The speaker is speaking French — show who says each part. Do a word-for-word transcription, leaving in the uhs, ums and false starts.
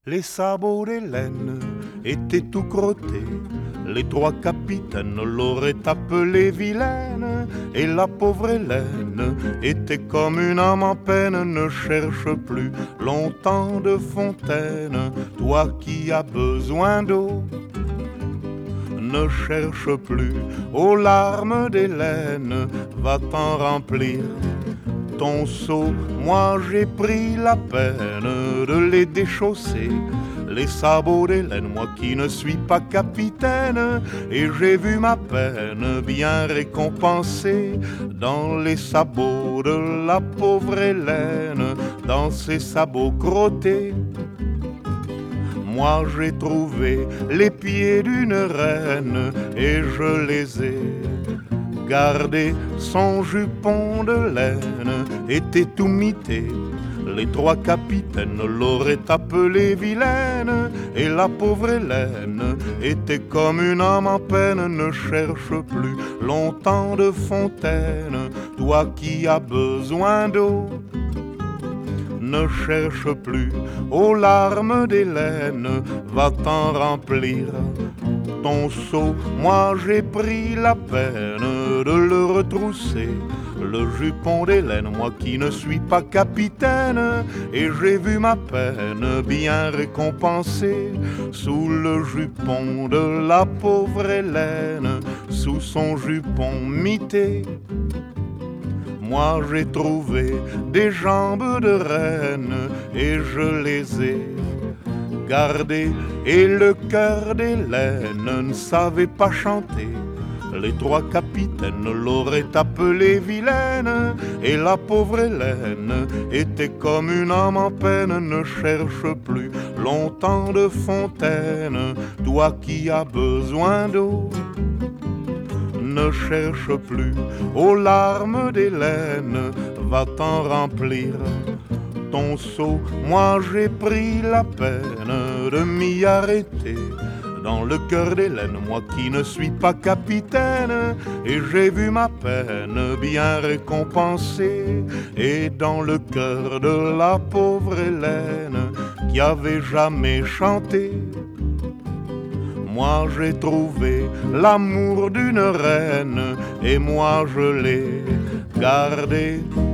Speaker 1: Les sabots d'Hélène étaient tout crottés. Les trois capitaines l'auraient appelée vilaine. Et la pauvre Hélène était comme une âme en peine. Ne cherche plus longtemps de fontaine, toi qui as besoin d'eau. Ne cherche plus aux larmes d'Hélène, va t'en remplir ton seau. Moi j'ai pris la peine de les déchausser, les sabots d'Hélène, moi qui ne suis pas capitaine. Et j'ai vu ma peine bien récompensée dans les sabots de la pauvre Hélène, dans ses sabots crottés. Moi j'ai trouvé les pieds d'une reine et je les ai gardés. Son jupon de laine était tout mité. Les trois capitaines l'auraient appelée vilaine. Et la pauvre Hélène était comme une âme en peine. Ne cherche plus longtemps de fontaine, toi qui as besoin d'eau. Ne cherche plus aux larmes d'Hélène, va t'en remplir ton seau. Moi j'ai pris la peine de le retrousser, le jupon d'Hélène, moi qui ne suis pas capitaine. Et j'ai vu ma peine bien récompensée sous le jupon de la pauvre Hélène, sous son jupon mité. Moi j'ai trouvé des jambes de reine et je les ai gardées. Et le cœur d'Hélène ne savait pas chanter. Les trois capitaines l'auraient appelée vilaine. Et la pauvre Hélène était comme une âme en peine. Ne cherche plus longtemps de fontaine, toi qui as besoin d'eau. Ne cherche plus aux larmes d'Hélène, va t'en remplir ton seau. Moi j'ai pris la peine de m'y arrêter dans le cœur d'Hélène, moi qui ne suis pas capitaine. Et j'ai vu ma peine bien récompensée. Et dans le cœur de la pauvre Hélène qui avait jamais chanté, moi j'ai trouvé l'amour d'une reine et moi je l'ai gardé.